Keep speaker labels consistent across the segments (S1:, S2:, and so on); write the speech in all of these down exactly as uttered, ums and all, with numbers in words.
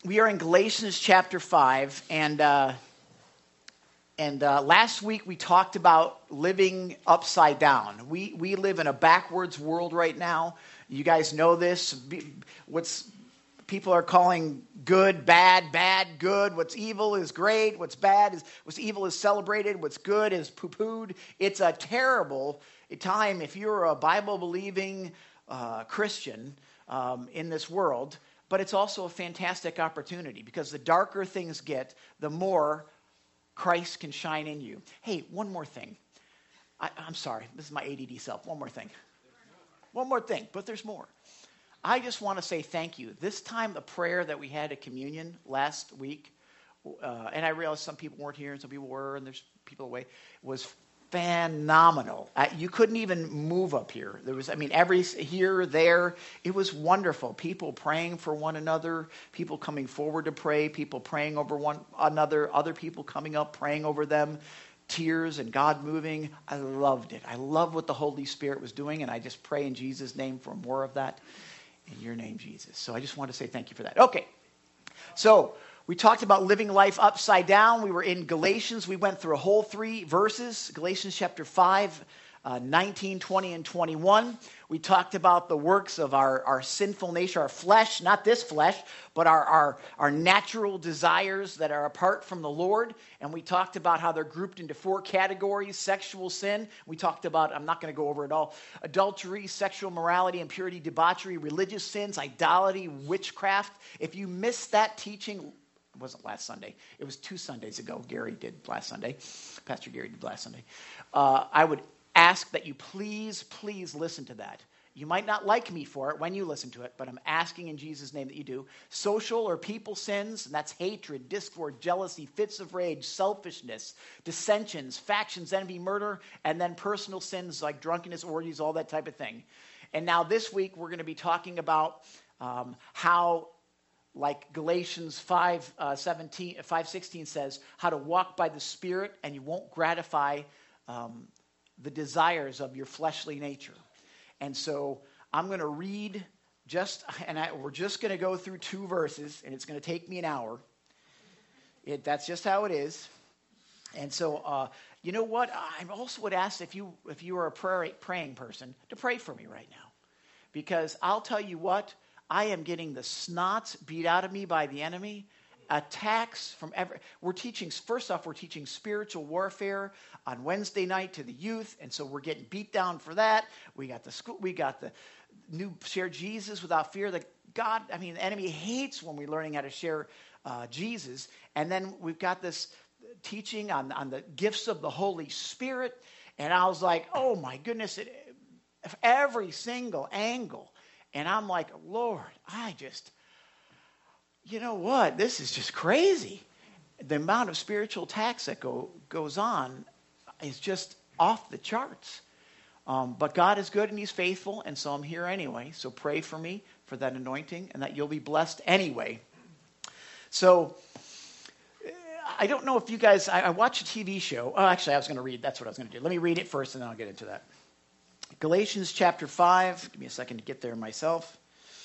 S1: we are in Galatians chapter five, and uh, and uh, last week we talked about living upside down. We we live in a backwards world right now. You guys know this. What's people are calling good, bad, bad, good. What's evil is great. What's bad is what's evil is celebrated. What's good is poo-pooed. It's a terrible time if you're a Bible-believing uh, Christian um, in this world. But it's also a fantastic opportunity because the darker things get, the more Christ can shine in you. Hey, one more thing. I, I'm sorry. This is my A D D self. One more thing. One more thing, but there's more. I just want to say thank you. This time, the prayer that we had at communion last week, uh, and I realize some people weren't here and some people were, and there's people away, was phenomenal. Uh, you couldn't even move up here. There was, I mean, every here, there, it was wonderful. People praying for one another, people coming forward to pray, people praying over one another, other people coming up, praying over them, tears and God moving. I loved it. I love what the Holy Spirit was doing, and I just pray in Jesus' name for more of that. In your name, Jesus. So I just want to say thank you for that. Okay. So we talked about living life upside down. We were in Galatians. We went through a whole three verses. Galatians chapter five, uh, nineteen, twenty, and twenty-one. We talked about the works of our, our sinful nature, our flesh, not this flesh, but our, our, our natural desires that are apart from the Lord. And we talked about how they're grouped into four categories: sexual sin. We talked about, I'm not going to go over it all, adultery, sexual morality, impurity, debauchery, religious sins, idolatry, witchcraft. If you missed that teaching, it wasn't last Sunday. It was two Sundays ago. Gary did last Sunday. Pastor Gary did last Sunday. Uh, I would ask that you please, please listen to that. You might not like me for it when you listen to it, but I'm asking in Jesus' name that you do. Social or people sins, and that's hatred, discord, jealousy, fits of rage, selfishness, dissensions, factions, envy, murder, and then personal sins like drunkenness, orgies, all that type of thing. And now this week we're going to be talking about um, how, like Galatians five sixteen says, how to walk by the Spirit and you won't gratify um, the desires of your fleshly nature. And so I'm going to read just, and I, we're just going to go through two verses, and it's going to take me an hour. It, that's just how it is. And so, uh, you know what? I also would ask if you if you are a prayer, praying person to pray for me right now, because I'll tell you what, I am getting the snots beat out of me by the enemy. Attacks from every, we're teaching, first off, we're teaching spiritual warfare on Wednesday night to the youth, and so we're getting beat down for that. We got the school, we got the new share Jesus without fear. That God, I mean, the enemy hates when we're learning how to share uh, Jesus, and then we've got this teaching on, on the gifts of the Holy Spirit, and I was like, oh my goodness, it, every single angle, and I'm like, Lord, I just... You know what? This is just crazy. The amount of spiritual attacks that go goes on is just off the charts. Um, but God is good and He's faithful, and so I'm here anyway. So pray for me for that anointing and that you'll be blessed anyway. So I don't know if you guys, I, I watched a T V show. Oh, actually, I was going to read. That's what I was going to do. Let me read it first, and then I'll get into that. Galatians chapter five. Give me a second to get there myself.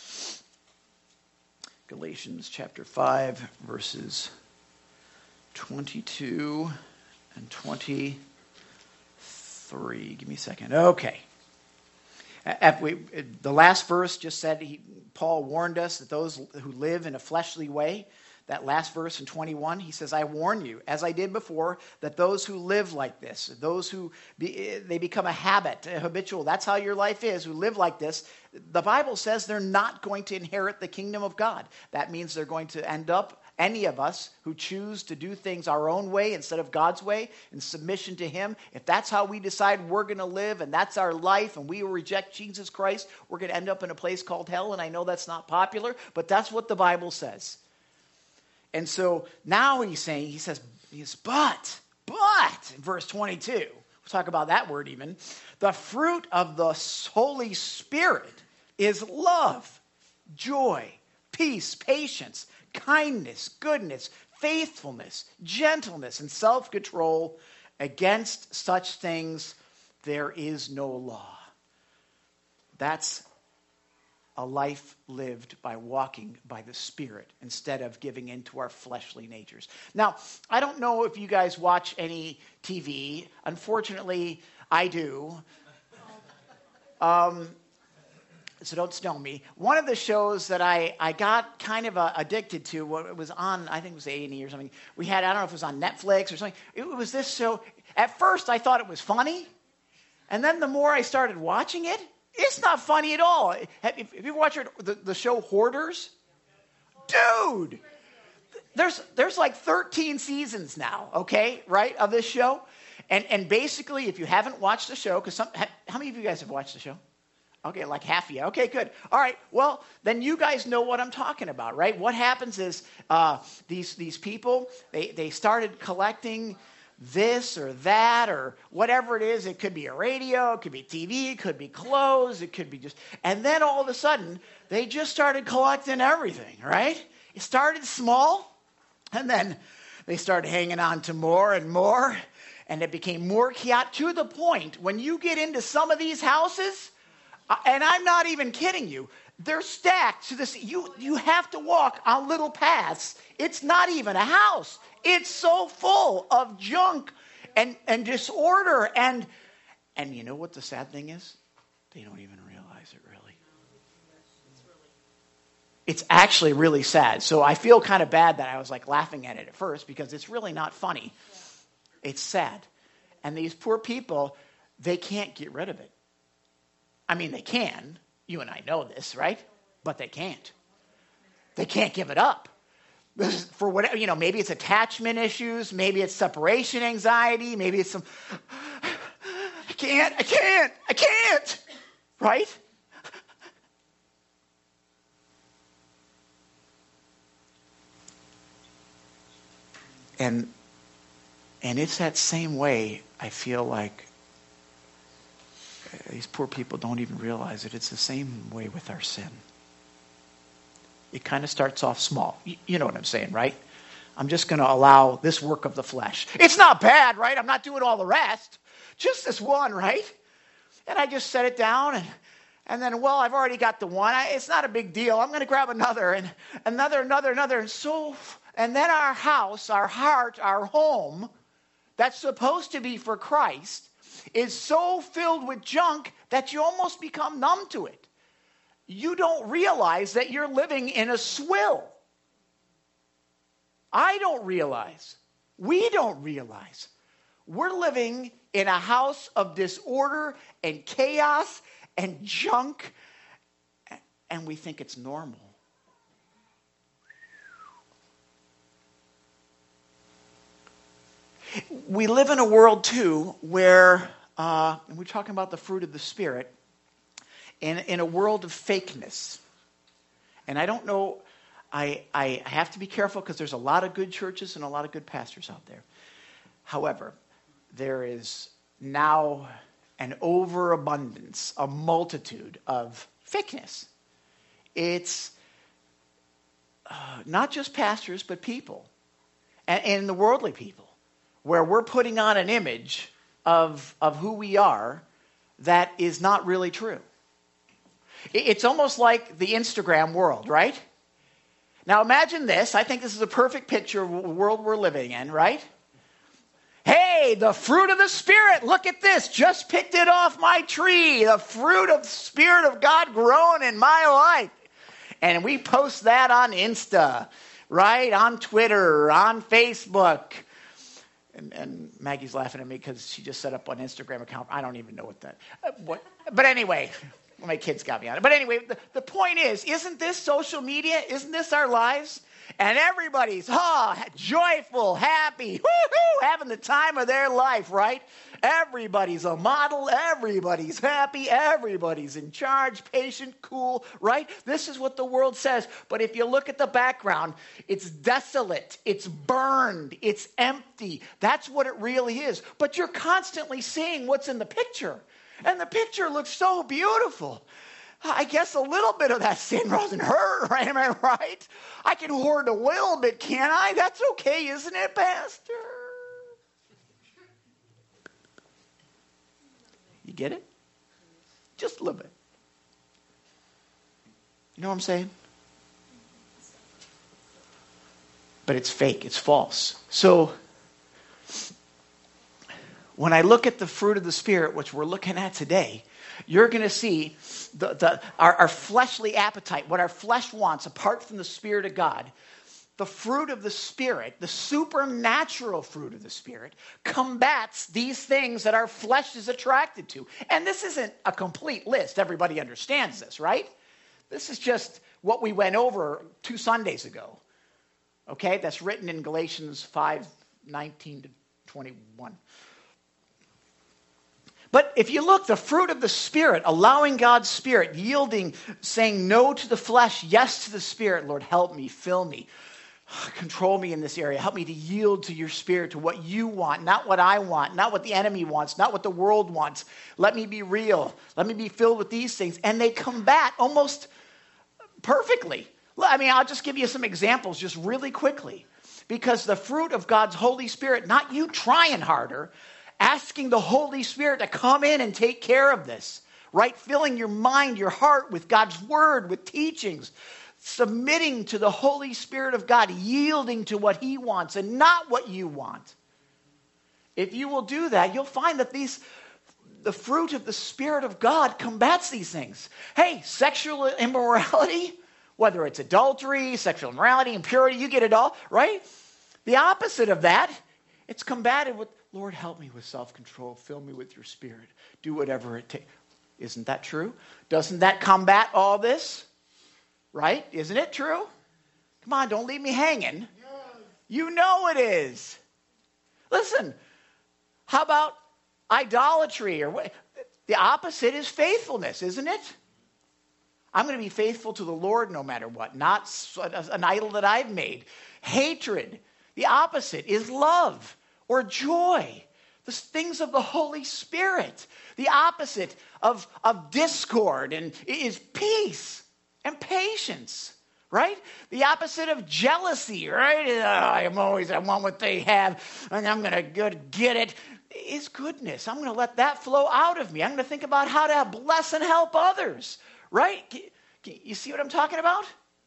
S1: Galatians chapter five, verses twenty-two and twenty-three. Give me a second. Okay. At, we, the last verse just said, he, Paul warned us that those who live in a fleshly way, that last verse in twenty-one, he says, I warn you, as I did before, that those who live like this, those who, be, they become a habit, a habitual, that's how your life is, who live like this, the Bible says they're not going to inherit the kingdom of God. That means they're going to end up, any of us who choose to do things our own way instead of God's way, in submission to Him, if that's how we decide we're going to live and that's our life and we reject Jesus Christ, we're going to end up in a place called hell. And I know that's not popular, but that's what the Bible says. And so now he's saying, he says, he's, but, but, in verse twenty-two, we'll talk about that word even, the fruit of the Holy Spirit is love, joy, peace, patience, kindness, goodness, faithfulness, gentleness, and self-control. Against such things there is no law. That's a life lived by walking by the Spirit instead of giving in to our fleshly natures. Now, I don't know if you guys watch any T V. Unfortunately, I do. Um, so don't stone me. One of the shows that I, I got kind of uh, addicted to, what it was on, I think it was A and E or something. We had, I don't know if it was on Netflix or something. It was this show. At first, I thought it was funny. And then the more I started watching it, it's not funny at all. Have, if, if you watch the, the show Hoarders, dude, there's there's like thirteen seasons now, okay, right, of this show. And and basically, if you haven't watched the show, because some, how many of you guys have watched the show? Okay, like half of you. Okay, good. All right, well, then you guys know what I'm talking about, right? What happens is uh, these these people, they, they started collecting this or that or whatever it is. It could be a radio, it could be T V, it could be clothes, it could be just... And then all of a sudden, they just started collecting everything, right? It started small, and then they started hanging on to more and more, and it became more chaotic to the point when you get into some of these houses, and I'm not even kidding you, they're stacked to this. You, you have to walk on little paths. It's not even a house. It's so full of junk and, and disorder. And, and you know what the sad thing is? They don't even realize it, really. It's actually really sad. So I feel kind of bad that I was like laughing at it at first because it's really not funny. It's sad. And these poor people, they can't get rid of it. I mean, they can. You and I know this, right? But they can't. They can't give it up. This is for whatever, you know, maybe it's attachment issues, maybe it's separation anxiety, maybe it's some, I can't, I can't, I can't, right? And and it's that same way, I feel like these poor people don't even realize it. It's the same way with our sin. It kind of starts off small. You, you know what I'm saying, right? I'm just going to allow this work of the flesh. It's not bad, right? I'm not doing all the rest. Just this one, right? And I just set it down and and then, well, I've already got the one. I, it's not a big deal. I'm going to grab another and another, another, another. And so, and then our house, our heart, our home, that's supposed to be for Christ, is so filled with junk that you almost become numb to it. You don't realize that you're living in a swill. I don't realize. We don't realize. We're living in a house of disorder and chaos and junk, and we think it's normal. We live in a world, too, where, uh, and we're talking about the fruit of the Spirit, in, in a world of fakeness. And I don't know, I, I have to be careful because there's a lot of good churches and a lot of good pastors out there. However, there is now an overabundance, a multitude of fakeness. It's uh, not just pastors, but people, and, and the worldly people, where we're putting on an image of, of who we are that is not really true. It's almost like the Instagram world, right? Now imagine this. I think this is a perfect picture of the world we're living in, right? Hey, the fruit of the Spirit. Look at this. Just picked it off my tree. The fruit of the Spirit of God growing in my life. And we post that on Insta, right? On Twitter, on Facebook. And, and Maggie's laughing at me because she just set up an Instagram account. I don't even know what that... Uh, what, but anyway... Well, my kids got me on it. But anyway, the, the point is, isn't this social media? Isn't this our lives? And everybody's, oh, joyful, happy, woo-hoo, having the time of their life, right? Everybody's a model. Everybody's happy. Everybody's in charge, patient, cool, right? This is what the world says. But if you look at the background, it's desolate. It's burned. It's empty. That's what it really is. But you're constantly seeing what's in the picture. And the picture looks so beautiful. I guess a little bit of that sin doesn't hurt, right? Am I right? I can hoard a little bit, can't I? That's okay, isn't it, Pastor? You get it? Just a little bit. You know what I'm saying? But it's fake. It's false. So when I look at the fruit of the Spirit, which we're looking at today, you're going to see the, the, our, our fleshly appetite, what our flesh wants apart from the Spirit of God. The fruit of the Spirit, the supernatural fruit of the Spirit, combats these things that our flesh is attracted to. And this isn't a complete list. Everybody understands this, right? This is just what we went over two Sundays ago. Okay? That's written in Galatians five, nineteen to twenty-one. But if you look, the fruit of the Spirit, allowing God's Spirit, yielding, saying no to the flesh, yes to the Spirit. Lord, help me, fill me, control me in this area. Help me to yield to your Spirit, to what you want, not what I want, not what the enemy wants, not what the world wants. Let me be real. Let me be filled with these things. And they combat almost perfectly. I mean, I'll just give you some examples just really quickly. Because the fruit of God's Holy Spirit, not you trying harder, asking the Holy Spirit to come in and take care of this, right? Filling your mind, your heart with God's word, with teachings, submitting to the Holy Spirit of God, yielding to what he wants and not what you want. If you will do that, you'll find that these, the fruit of the Spirit of God combats these things. Hey, sexual immorality, whether it's adultery, sexual immorality, impurity, you get it all, right? The opposite of that, it's combated with, Lord, help me with self-control. Fill me with your Spirit. Do whatever it takes. Isn't that true? Doesn't that combat all this? Right? Isn't it true? Come on, don't leave me hanging. You know it is. Listen, how about idolatry? Or what? The opposite is faithfulness, isn't it? I'm going to be faithful to the Lord no matter what, not an idol that I've made. Hatred. The opposite is love or joy. The things of the Holy Spirit. The opposite of, of discord and is peace and patience, right? The opposite of jealousy, right? Oh, I'm always, I want what they have, and I'm going to go get it, is goodness. I'm going to let that flow out of me. I'm going to think about how to bless and help others, right? You see what I'm talking about?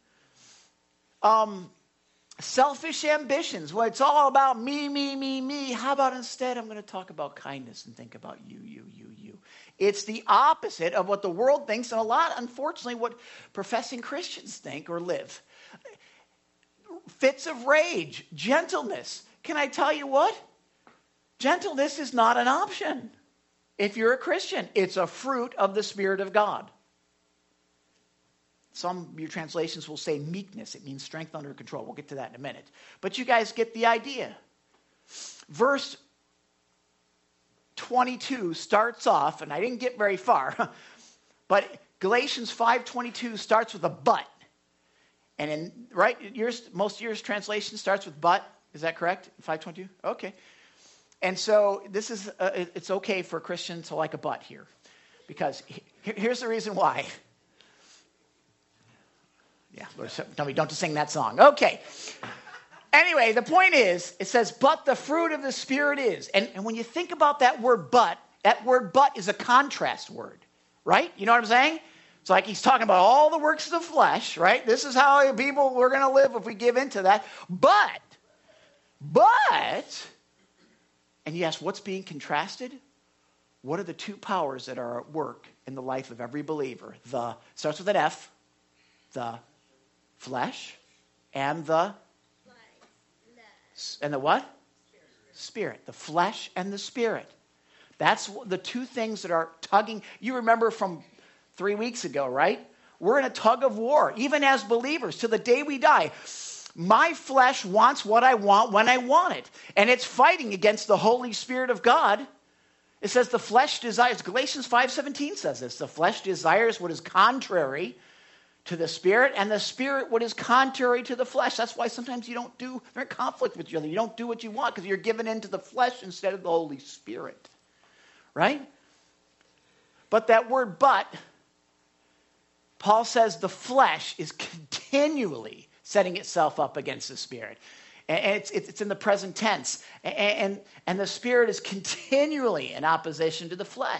S1: Um, selfish ambitions. Well, it's all about me, me, me, me. How about instead I'm going to talk about kindness and think about you, you, you, you. It's the opposite of what the world thinks, and a lot, unfortunately, what professing Christians think or live. Fits of rage, gentleness. Can I tell you what? Gentleness is not an option. If you're a Christian, it's a fruit of the Spirit of God. Some of your translations will say meekness. It means strength under control. We'll get to that in a minute. But you guys get the idea. Verse twenty-two starts off, and I didn't get very far, but Galatians five twenty-two starts with a but. And in, right, yours, most of yours translation starts with but. Is that correct? five twenty-two? Okay. And so this is, uh, it's okay for a Christian to like a but here. Because he, here's the reason why. Yeah, Lord, tell me, don't just sing that song. Okay. Anyway, the point is, it says, but the fruit of the Spirit is. And, and when you think about that word but, that word but is a contrast word, right? You know what I'm saying? It's like he's talking about all the works of the flesh, right? This is how people, we're going to live if we give into that. But, but, and you ask, what's being contrasted? What are the two powers that are at work in the life of every believer? The, starts with an F, the flesh, and the and the what? Spirit. Spirit. The flesh and the spirit. That's the two things that are tugging. You remember from three weeks ago, right? We're in a tug of war, even as believers, to the day we die. My flesh wants what I want when I want it. And it's fighting against the Holy Spirit of God. It says the flesh desires, Galatians five seventeen says this, the flesh desires what is contrary to the Spirit, and the Spirit what is contrary to the flesh. That's why sometimes you don't do, they're in conflict with each other. You don't do what you want because you're given into the flesh instead of the Holy Spirit. Right? But that word but, Paul says the flesh is continually setting itself up against the Spirit. And it's, it's in the present tense. And, and, and the Spirit is continually in opposition to the flesh.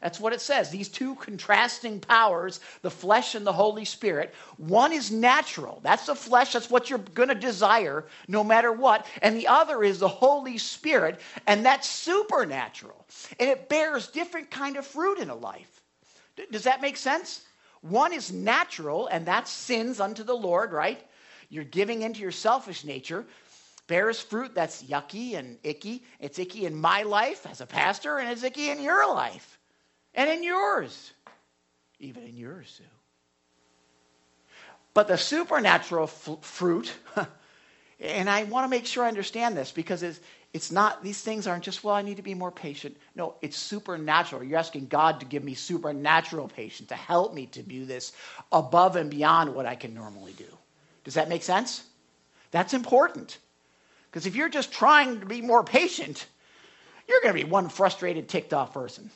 S1: That's what it says. These two contrasting powers, the flesh and the Holy Spirit. One is natural. That's the flesh. That's what you're going to desire no matter what. And the other is the Holy Spirit, and that's supernatural. And it bears different kind of fruit in a life. D- does that make sense? One is natural, and that's sins unto the Lord, right? You're giving into your selfish nature. Bears fruit that's yucky and icky. It's icky in my life as a pastor, and it's icky in your life. And in yours. Even in yours, too. But the supernatural f- fruit, and I want to make sure I understand this, because it's, it's not, these things aren't just, well, I need to be more patient. No, it's supernatural. You're asking God to give me supernatural patience, to help me to do this above and beyond what I can normally do. Does that make sense? That's important. Because if you're just trying to be more patient, you're going to be one frustrated, ticked off person.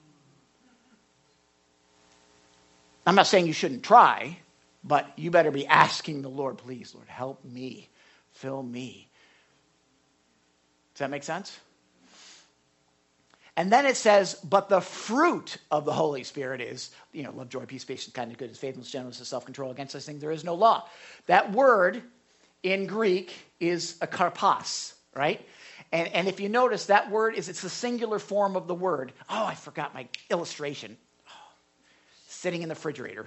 S1: I'm not saying you shouldn't try, but you better be asking the Lord, please, Lord, help me, fill me. Does that make sense? And then it says, but the fruit of the Holy Spirit is, you know, love, joy, peace, patience, kindness, goodness, faithfulness, gentleness, and self-control. Against such things there is no law. That word in Greek is a karpos, right? And, and if you notice, that word is, it's the singular form of the word. Oh, I forgot my illustration. Oh, sitting in the refrigerator.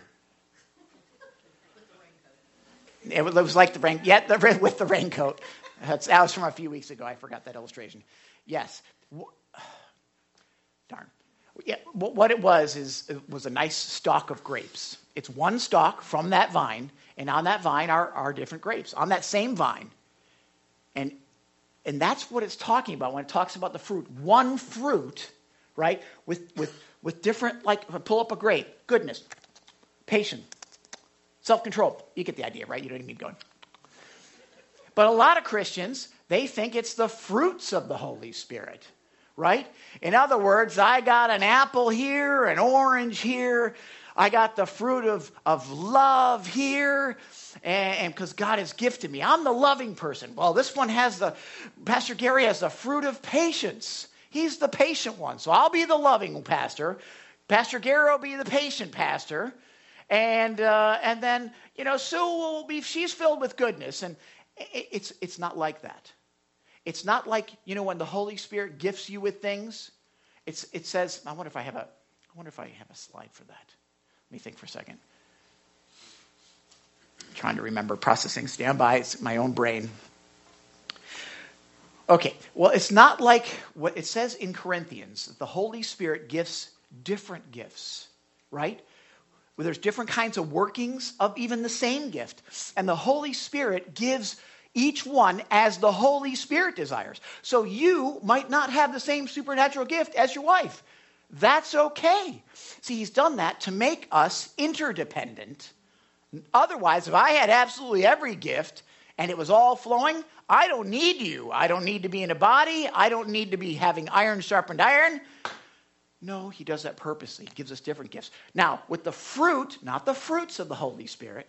S1: It was, it was like the rain, yeah, the, with the raincoat. That's, that was from a few weeks ago. I forgot that illustration. Yes. Darn. Yeah, what it was is it was a nice stalk of grapes. It's one stalk from that vine, and on that vine are, are different grapes. On that same vine. And, and that's what it's talking about when it talks about the fruit. One fruit, right, with, with, with different, like, if I pull up a grape, goodness, patience, self-control. You get the idea, right? You don't even need going. But a lot of Christians, they think it's the fruits of the Holy Spirit. Right? In other words, I got an apple here, an orange here. I got the fruit of, of love here. And because God has gifted me. I'm the loving person. Well, this one has the, Pastor Gary has the fruit of patience. He's the patient one. So I'll be the loving pastor. Pastor Gary will be the patient pastor. And uh, and then, you know, Sue will be, she's filled with goodness. And it, it's it's not like that. It's not like, you know, when the Holy Spirit gifts you with things, it's it says, I wonder if I have a I wonder if I have a slide for that. Let me think for a second. I'm trying to remember, processing, stand by, it's my own brain. Okay, well, it's not like what it says in Corinthians, that the Holy Spirit gives different gifts, right? Where there's different kinds of workings of even the same gift. And the Holy Spirit gives each one as the Holy Spirit desires. So you might not have the same supernatural gift as your wife. That's okay. See, he's done that to make us interdependent. Otherwise, if I had absolutely every gift and it was all flowing, I don't need you. I don't need to be in a body. I don't need to be having iron sharpened iron. No, he does that purposely. He gives us different gifts. Now, with the fruit, not the fruits of the Holy Spirit,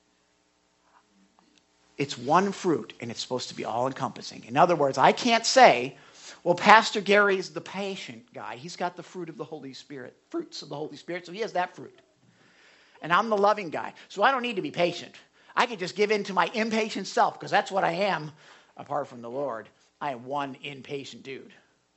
S1: it's one fruit, and it's supposed to be all-encompassing. In other words, I can't say, well, Pastor Gary's the patient guy. He's got the fruit of the Holy Spirit, fruits of the Holy Spirit, so he has that fruit. And I'm the loving guy, so I don't need to be patient. I can just give in to my impatient self, because that's what I am apart from the Lord. I am one impatient dude.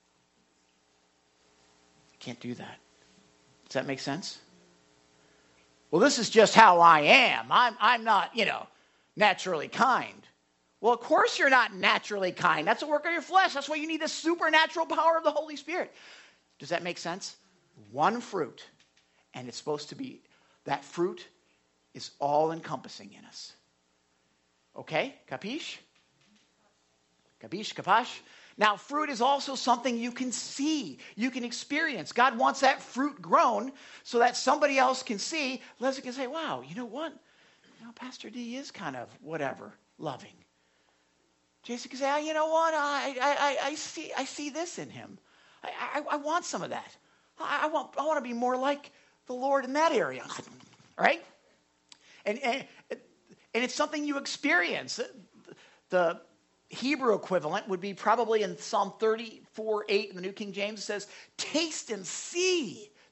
S1: I can't do that. Does that make sense? Well, this is just how I am. I'm, I'm not, you know, naturally kind. Well, of course you're not naturally kind. That's a work of your flesh. That's why you need the supernatural power of the Holy Spirit. Does that make sense? One fruit, and it's supposed to be, that fruit is all-encompassing in us. Okay? Capiche? Capiche? Capash? Now, fruit is also something you can see, you can experience. God wants that fruit grown so that somebody else can see. Leslie can say, wow, you know what? You know, Pastor D is kind of whatever, loving. Jason can say, oh, you know what? I, I, I, see, I see this in him. I, I, I want some of that. I, I want, I want to be more like the Lord in that area, right? And, and and it's something you experience. The Hebrew equivalent would be probably in Psalm thirty-four eight in the New King James. It says, "Taste and see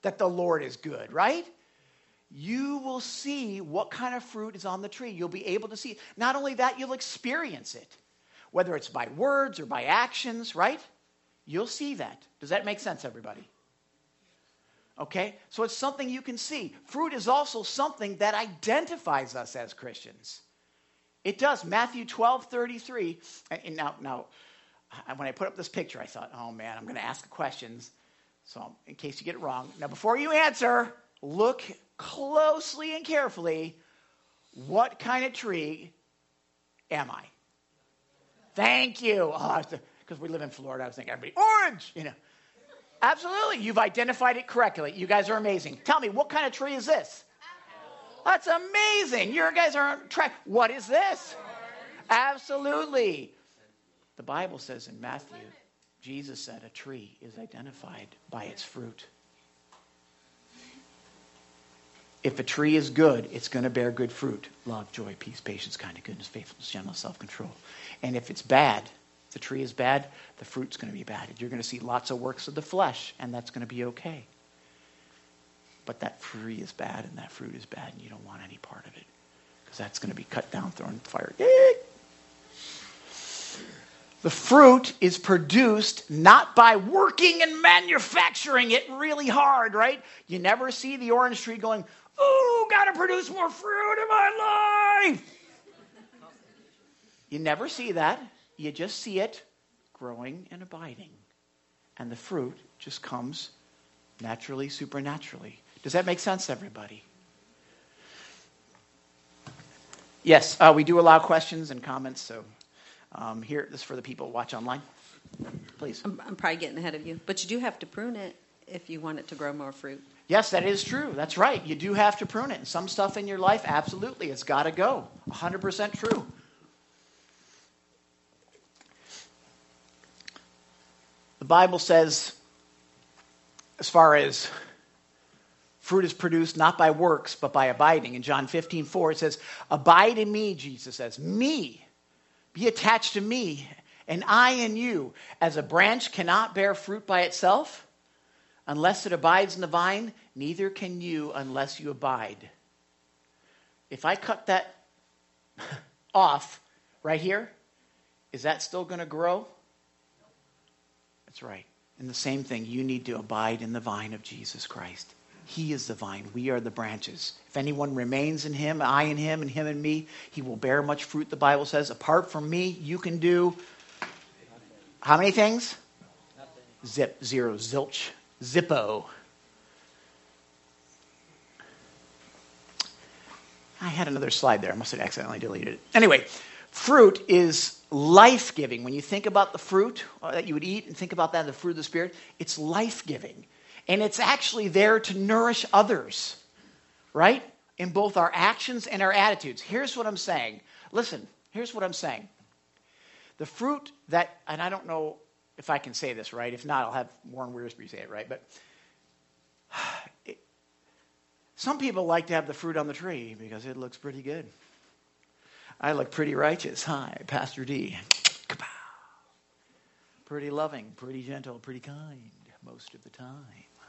S1: that the Lord is good, right? You will see what kind of fruit is on the tree. You'll be able to see it. Not only that, you'll experience it, whether it's by words or by actions, right? You'll see that. Does that make sense, everybody? Okay? So it's something you can see. Fruit is also something that identifies us as Christians. It does. Matthew twelve thirty-three. And now, now, when I put up this picture, I thought, oh man, I'm going to ask questions. So in case you get it wrong. Now, before you answer, look closely and carefully. What kind of tree am I? Thank you. Because oh, we live in Florida, I was thinking, everybody, orange, you know. Absolutely. You've identified it correctly. You guys are amazing. Tell me, what kind of tree is this? That's amazing. You guys are on track. What is this? Absolutely. The Bible says in Matthew, Jesus said a tree is identified by its fruit. If a tree is good, it's going to bear good fruit. Love, joy, peace, patience, kindness, goodness, faithfulness, gentleness, self-control. And if it's bad, if the tree is bad, the fruit's going to be bad. You're going to see lots of works of the flesh, and that's going to be okay. But that tree is bad and that fruit is bad and you don't want any part of it because that's going to be cut down, thrown in the fire. The fruit is produced not by working and manufacturing it really hard, right? You never see the orange tree going, ooh, got to produce more fruit in my life. You never see that. You just see it growing and abiding. And the fruit just comes naturally, supernaturally. Does that make sense, everybody? Yes, uh, we do allow questions and comments. So um, here, this is for the people who watch online. Please.
S2: I'm, I'm probably getting ahead of you, but you do have to prune it if you want it to grow more fruit.
S1: Yes, that is true. That's right. You do have to prune it. And some stuff in your life, absolutely, it's got to go. one hundred percent true. The Bible says, as far as fruit is produced not by works, but by abiding. In John fifteen four, it says, abide in me, Jesus says. Me. Be attached to me, and I in you. As a branch cannot bear fruit by itself, unless it abides in the vine, neither can you unless you abide. If I cut that off right here, is that still going to grow? That's right. And the same thing, you need to abide in the vine of Jesus Christ. He is the vine. We are the branches. If anyone remains in him, I in him, and him in me, he will bear much fruit, the Bible says. Apart from me, you can do how many things? Nothing. Zip, zero, zilch, zippo. I had another slide there. I must have accidentally deleted it. Anyway, fruit is life-giving. When you think about the fruit that you would eat and think about that, the fruit of the Spirit, it's life-giving. And it's actually there to nourish others, right? In both our actions and our attitudes. Here's what I'm saying. Listen, here's what I'm saying. The fruit that, and I don't know if I can say this right. If not, I'll have Warren Wiersbe say it right. But it, some people like to have the fruit on the tree because it looks pretty good. I look pretty righteous. Hi, Pastor D. Kapow. Pretty loving, pretty gentle, pretty kind most of the time.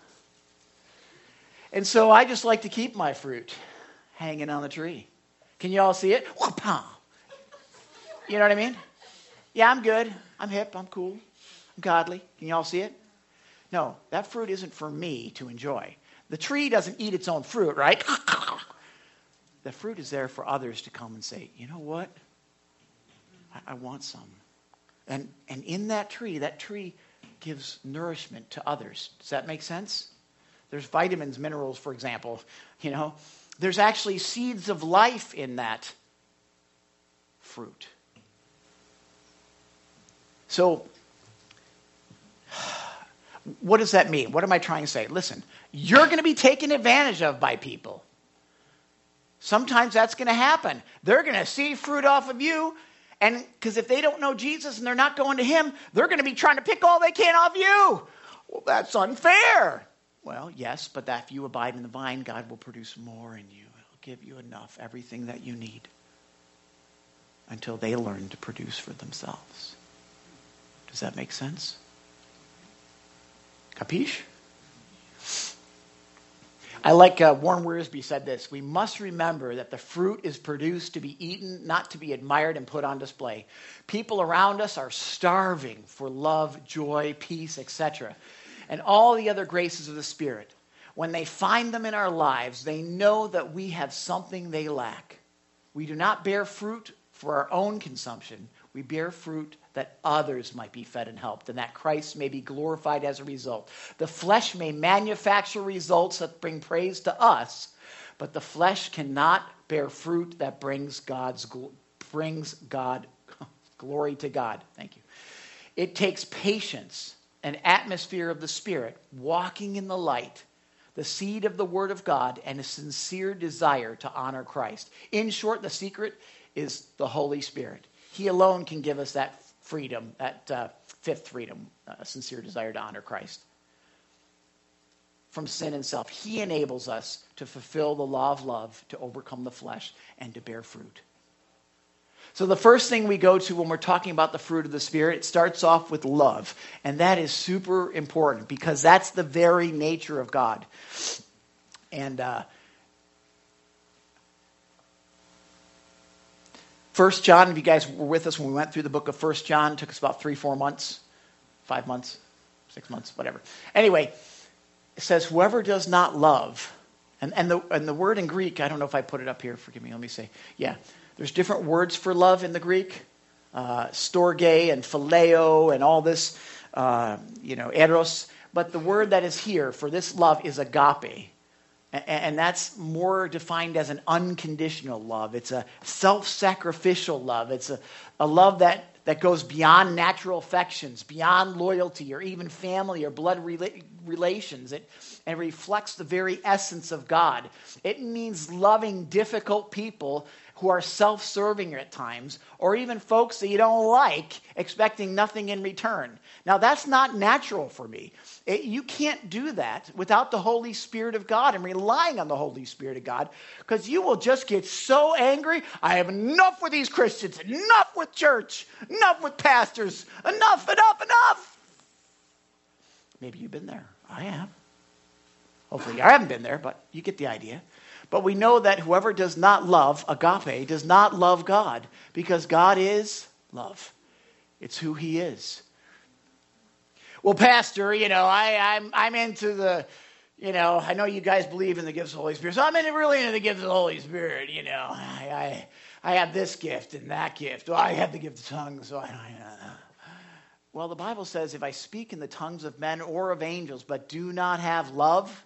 S1: And so I just like to keep my fruit hanging on the tree. Can you all see it? You know what I mean? Yeah, I'm good. I'm hip. I'm cool. I'm godly. Can you all see it? No, that fruit isn't for me to enjoy. The tree doesn't eat its own fruit, right? The fruit is there for others to come and say, you know what? I, I want some. And, and in that tree, that tree gives nourishment to others. Does that make sense? There's vitamins, minerals, for example. You know, there's actually seeds of life in that fruit. So, what does that mean? What am I trying to say? Listen, you're going to be taken advantage of by people. Sometimes that's going to happen. They're going to see fruit off of you. And because if they don't know Jesus and they're not going to him, they're going to be trying to pick all they can off you. Well, that's unfair. Well, yes, but that if you abide in the vine, God will produce more in you. He'll give you enough, everything that you need, until they learn to produce for themselves. Does that make sense? Capiche? I like uh, Warren Wiersbe said this: we must remember that the fruit is produced to be eaten, not to be admired and put on display. People around us are starving for love, joy, peace, et cetera, and all the other graces of the Spirit. When they find them in our lives, they know that we have something they lack. We do not bear fruit for our own consumption. We bear fruit that others might be fed and helped, and that Christ may be glorified as a result. The flesh may manufacture results that bring praise to us, but the flesh cannot bear fruit that brings God's brings God glory to God. Thank you. It takes patience, an atmosphere of the Spirit, walking in the light, the seed of the Word of God, and a sincere desire to honor Christ. In short, the secret is the Holy Spirit. He alone can give us that freedom, that uh, fifth freedom, a sincere desire to honor Christ from sin and self. He enables us to fulfill the law of love, to overcome the flesh, and to bear fruit. So the first thing we go to when we're talking about the fruit of the Spirit, it starts off with love. And that is super important because that's the very nature of God. And uh, First John, if you guys were with us when we went through the book of First John, it took us about three, four months, five months, six months, whatever. Anyway, it says, whoever does not love, and, and, the, and the word in Greek, I don't know if I put it up here, forgive me, let me say, yeah. There's different words for love in the Greek, uh, storge and phileo and all this, uh, you know, eros. But the word that is here for this love is agape. And that's more defined as an unconditional love. It's a self-sacrificial love. It's a, a love that, that goes beyond natural affections, beyond loyalty or even family or blood rela- relations. It, and reflects the very essence of God. It means loving difficult people who are self-serving at times, or even folks that you don't like, expecting nothing in return. Now, that's not natural for me. It, you can't do that without the Holy Spirit of God and relying on the Holy Spirit of God, because you will just get so angry. I have enough with these Christians, enough with church, enough with pastors, enough, enough, enough. Maybe you've been there. I have. Hopefully, I haven't been there, but you get the idea. But we know that whoever does not love, agape, does not love God, because God is love. It's who he is. Well, Pastor, you know, I, I'm I'm into the, you know, I know you guys believe in the gifts of the Holy Spirit, so I'm in, really into the gifts of the Holy Spirit, you know. I I, I have this gift and that gift. Well, I have the gift of tongues, so I don't know. Well, the Bible says, if I speak in the tongues of men or of angels, but do not have love,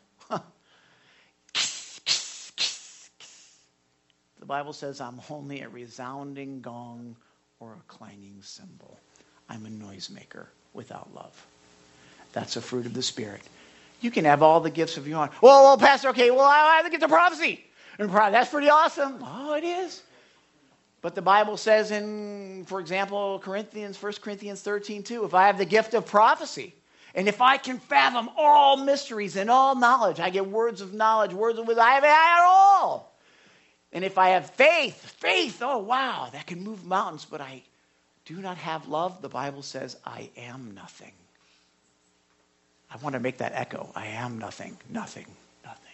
S1: the Bible says I'm only a resounding gong or a clanging cymbal. I'm a noisemaker without love. That's a fruit of the Spirit. You can have all the gifts if you want. Well, well, Pastor, okay, well, I have the gift of prophecy. And that's pretty awesome. Oh, it is. But the Bible says in, for example, Corinthians, First Corinthians thirteen two, if I have the gift of prophecy, and if I can fathom all mysteries and all knowledge, I get words of knowledge, words of wisdom, I have it all. And if I have faith, faith, oh, wow, that can move mountains, but I do not have love, the Bible says, I am nothing. I want to make that echo. I am nothing, nothing, nothing.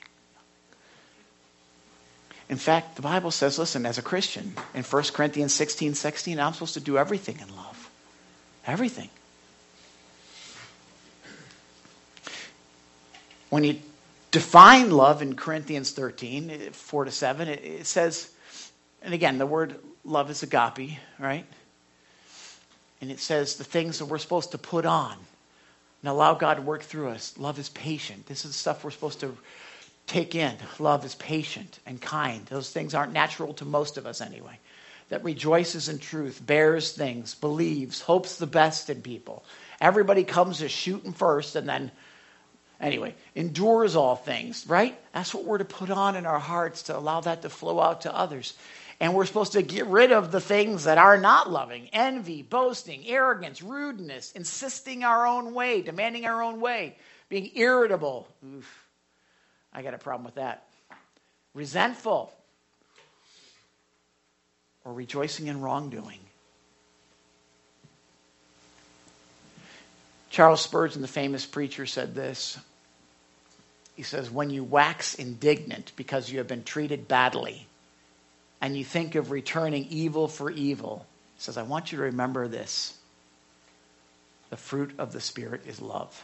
S1: In fact, the Bible says, listen, as a Christian, in First Corinthians sixteen sixteen, I'm supposed to do everything in love. Everything. When you define love in Corinthians thirteen, four to seven, it, it says, and again, the word love is agape, right? And it says the things that we're supposed to put on and allow God to work through us. Love is patient. This is the stuff we're supposed to take in. Love is patient and kind. Those things aren't natural to most of us anyway. That rejoices in truth, bears things, believes, hopes the best in people. Everybody comes to shooting first and then, anyway, endures all things, right? That's what we're to put on in our hearts to allow that to flow out to others. And we're supposed to get rid of the things that are not loving. Envy, boasting, arrogance, rudeness, insisting our own way, demanding our own way, being irritable. Oof, I got a problem with that. Resentful. Or rejoicing in wrongdoing. Charles Spurgeon, the famous preacher, said this. he says, when you wax indignant because you have been treated badly and you think of returning evil for evil, he says, I want you to remember this. The fruit of the Spirit is love.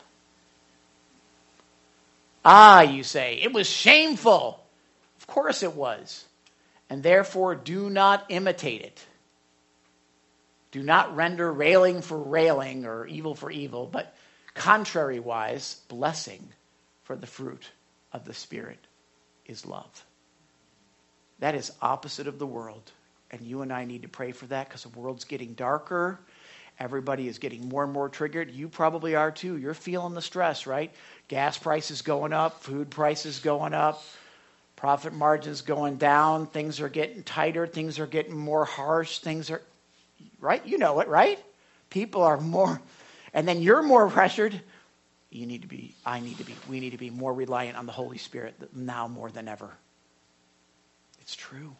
S1: Ah, you say, it was shameful. Of course it was. And therefore, do not imitate it. Do not render railing for railing or evil for evil, but contrariwise, blessing, for the fruit of the Spirit is love. That is opposite of the world. And you and I need to pray for that because the world's getting darker. Everybody is getting more and more triggered. You probably are too. You're feeling the stress, right? Gas prices going up, food prices going up, profit margins going down. Things are getting tighter. Things are getting more harsh. Things are, right? You know it, right? People are more, and then you're more pressured. You need to be, I need to be, we need to be more reliant on the Holy Spirit now more than ever. It's true.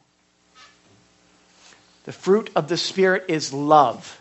S1: The fruit of the Spirit is love.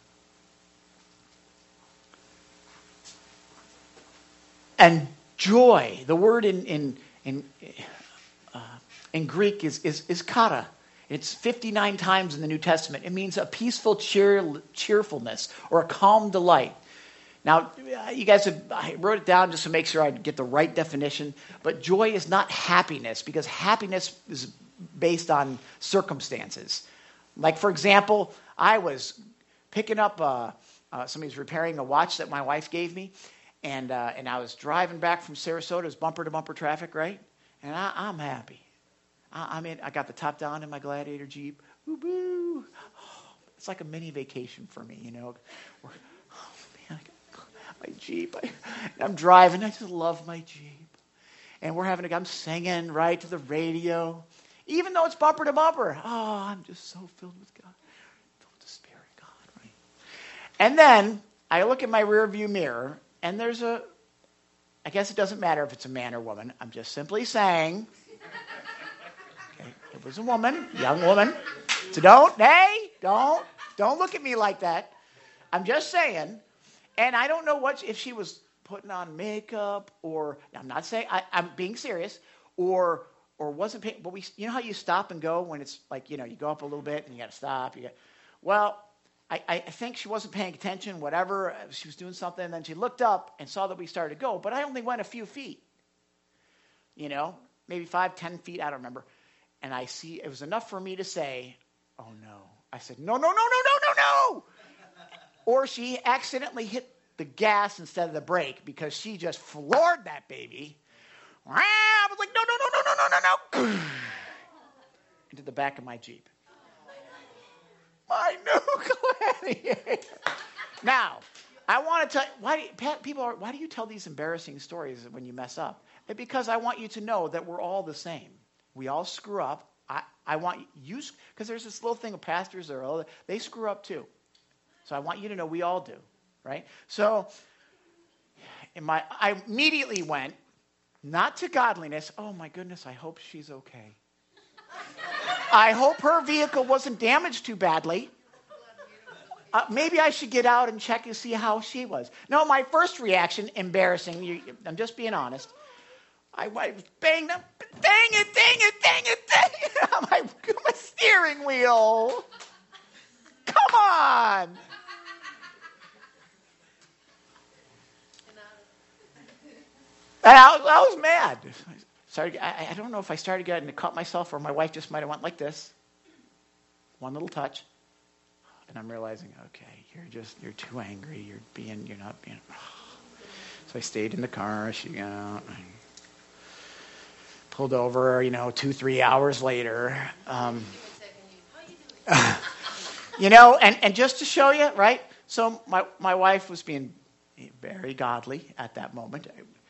S1: And joy. The word in in in, uh, in Greek is, is, is kata. It's fifty-nine times in the New Testament. It means a peaceful cheer, cheerfulness or a calm delight. Now, you guys have, I wrote it down just to make sure I get the right definition. But joy is not happiness because happiness is based on circumstances. Like, for example, I was picking up, uh, uh, somebody was repairing a watch that my wife gave me. And uh, and I was driving back from Sarasota. It was bumper-to-bumper traffic, right? And I, I'm happy. I, I'm in. I got the top down in my Gladiator Jeep. Woo-boo. Oh, it's like a mini vacation for me, you know. We're, oh, man, I got my Jeep. I, I'm driving. I just love my Jeep. And we're having a, I'm singing, right, to the radio. Even though it's bumper-to-bumper. Oh, I'm just so filled with God. Filled with the Spirit of God, right? And then I look at my rearview mirror. And there's a, I guess it doesn't matter if it's a man or woman. I'm just simply saying, okay, it was a woman, young woman. So don't, hey, don't, don't look at me like that. I'm just saying. And I don't know what, if she was putting on makeup or, I'm not saying, I, I'm being serious, or or wasn't paying, but we, you know how you stop and go when it's like, you know, you go up a little bit and you got to stop. You got, well, I, I think she wasn't paying attention, whatever. She was doing something, and then she looked up and saw that we started to go. But I only went a few feet, you know, maybe five, ten feet, I don't remember. And I see, it was enough for me to say, oh, no. I said, no, no, no, no, no, no, no. Or she accidentally hit the gas instead of the brake because she just floored that baby. I was like, no, no, no, no, no, no, no, no. Into the back of my Jeep. My new Gladiator. Now, I want to tell why do you, people are why do you tell these embarrassing stories when you mess up? Because I want you to know that we're all the same. We all screw up. I, I want you because there's this little thing of pastors or other, they screw up too. So I want you to know we all do, right? So in my I immediately went not to godliness. Oh my goodness, I hope she's okay. I hope her vehicle wasn't damaged too badly. Uh, maybe I should get out and check and see how she was. No, my first reaction, embarrassing. You, I'm just being honest. I, I was banging up, dang it, dang it, dang it, dang it on my, my steering wheel. Come on. And I, I was mad. Started, I, I don't know if I started getting to cut myself or my wife just might have went like this. One little touch. And I'm realizing, okay, you're just, you're too angry. You're being, you're not being. Oh. So I stayed in the car. She got out. I pulled over, you know, two, three hours later. Um, you know, and, and just to show you, right? So my, my wife was being very godly at that moment.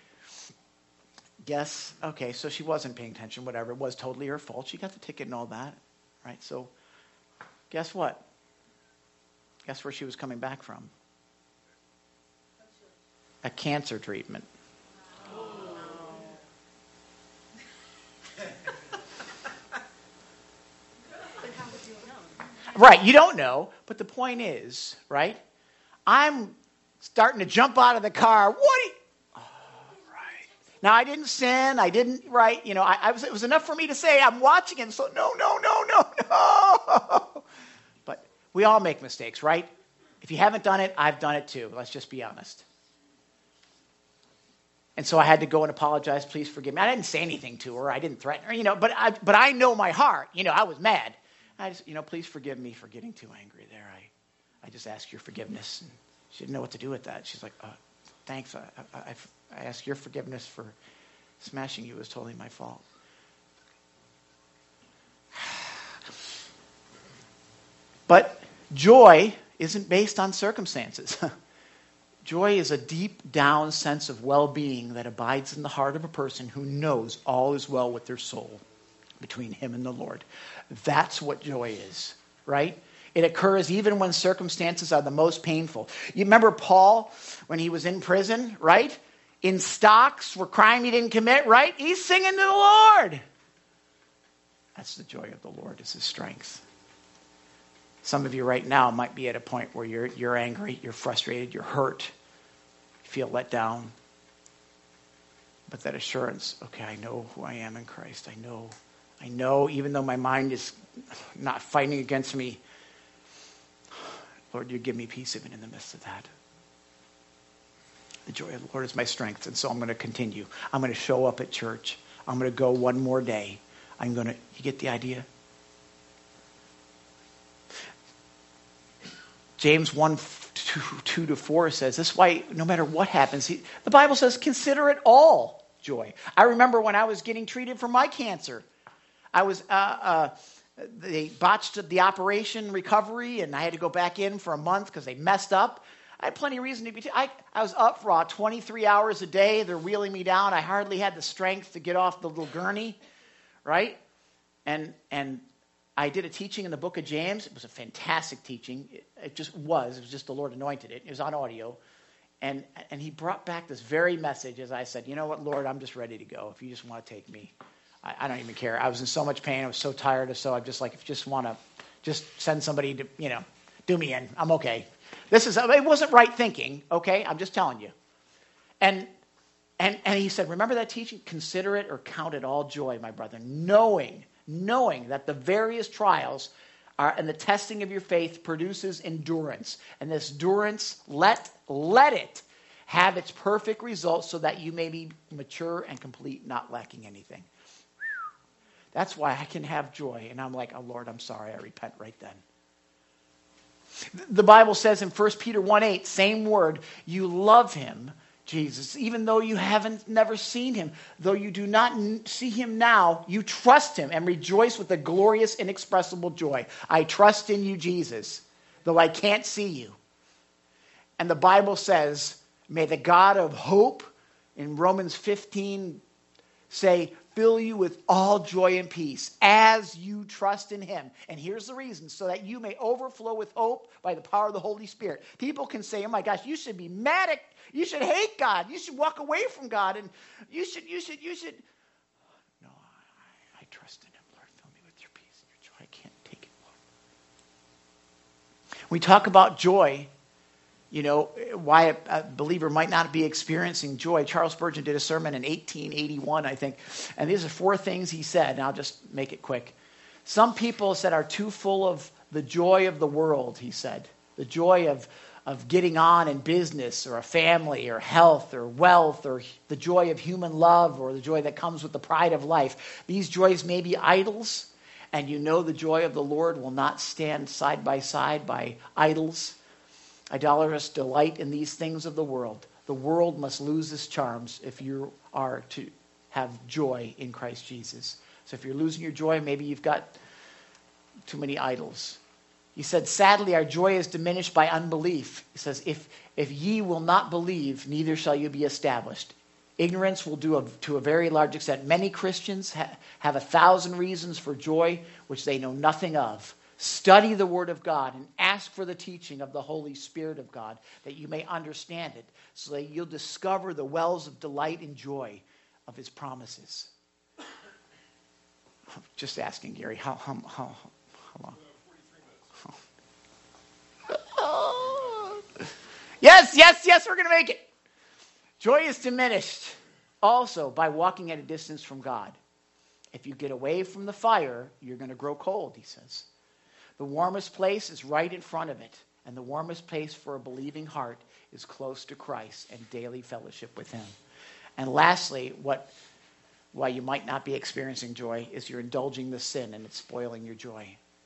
S1: Guess, okay, so she wasn't paying attention, whatever. It was totally her fault. She got the ticket and all that, right? So guess what? Guess where she was coming back from? A cancer treatment. Oh. Right, you don't know, but the point is, right? I'm starting to jump out of the car. What do you... Now, I didn't sin. I didn't, right? You know, I, I was, it was enough for me to say, I'm watching it. So, no, no, no, no, no. But we all make mistakes, right? If you haven't done it, I've done it too. Let's just be honest. And so I had to go and apologize. Please forgive me. I didn't say anything to her. I didn't threaten her, you know, but I, but I know my heart. You know, I was mad. I just, you know, please forgive me for getting too angry there. I, I just ask your forgiveness. And she didn't know what to do with that. She's like, uh, thanks. I, I, I ask your forgiveness for smashing you. It was totally my fault. But joy isn't based on circumstances. Joy is a deep down sense of well-being that abides in the heart of a person who knows all is well with their soul between him and the Lord. That's what joy is, right? It occurs even when circumstances are the most painful. You remember Paul when he was in prison, right? In stocks for crime he didn't commit, right? He's singing to the Lord. That's the joy of the Lord, is his strength. Some of you right now might be at a point where you're you're angry, you're frustrated, you're hurt, you feel let down. But that assurance, okay, I know who I am in Christ. I know, I know, even though my mind is not fighting against me, Lord, you give me peace even in the midst of that. The joy of the Lord is my strength, and so I'm going to continue. I'm going to show up at church. I'm going to go one more day. I'm going to, you get the idea? James one, two, two to four says, this is why no matter what happens, he, the Bible says, consider it all joy. I remember when I was getting treated for my cancer. I was, uh, uh, they botched the operation recovery, and I had to go back in for a month because they messed up. I had plenty of reason to be, t- I, I was up for uh, twenty-three hours a day. They're wheeling me down. I hardly had the strength to get off the little gurney, right? And, and, I did a teaching in the book of James. It was a fantastic teaching. It, it just was. It was just the Lord anointed it. It was on audio. And and he brought back this very message as I said, you know what, Lord, I'm just ready to go. If you just want to take me, I, I don't even care. I was in so much pain. I was so tired. So I'm just like, if you just want to just send somebody to, you know, do me in, I'm okay. This is, it wasn't right thinking, okay? I'm just telling you. And and and he said, remember that teaching? Consider it or count it all joy, my brother, knowing knowing that the various trials are, and the testing of your faith produces endurance. And this endurance, let, let it have its perfect results so that you may be mature and complete, not lacking anything. That's why I can have joy. And I'm like, oh, Lord, I'm sorry. I repent right then. The Bible says in First Peter one eight, same word, you love him, Jesus, even though you haven't never seen him, though you do not n- see him now, you trust him and rejoice with a glorious, inexpressible joy. I trust in you, Jesus, though I can't see you. And the Bible says, may the God of hope in Romans fifteen say, fill you with all joy and peace as you trust in him. And here's the reason, so that you may overflow with hope by the power of the Holy Spirit. People can say, oh my gosh, you should be mad at, you should hate God. You should walk away from God. And you should, you should, you should. No, I, I trust in him. Lord, fill me with your peace and your joy. I can't take it, Lord. We talk about joy. You know, why a, a believer might not be experiencing joy. Charles Spurgeon did a sermon in eighteen eighty-one, I think. And these are four things he said, and I'll just make it quick. Some people said are too full of the joy of the world, he said. The joy of, of getting on in business or a family or health or wealth or the joy of human love or the joy that comes with the pride of life. These joys may be idols, and you know the joy of the Lord will not stand side by side by idols. Idolatrous delight in these things of the world. The world must lose its charms if you are to have joy in Christ Jesus. So if you're losing your joy, maybe you've got too many idols. He said, sadly, our joy is diminished by unbelief. He says, if, if ye will not believe, neither shall you be established. Ignorance will do a, to a very large extent. Many Christians ha- have a thousand reasons for joy which they know nothing of. Study the Word of God and ask for the teaching of the Holy Spirit of God that you may understand it, so that you'll discover the wells of delight and joy of his promises. Just asking, Gary, how, how, how, how long? Oh. Yes, yes, yes, we're going to make it. Joy is diminished. also by walking at a distance from God. If you get away from the fire, you're going to grow cold, he says. The warmest place is right in front of it, and the warmest place for a believing heart is close to Christ and daily fellowship with him. And lastly, what why you might not be experiencing joy is you're indulging the sin and it's spoiling your joy.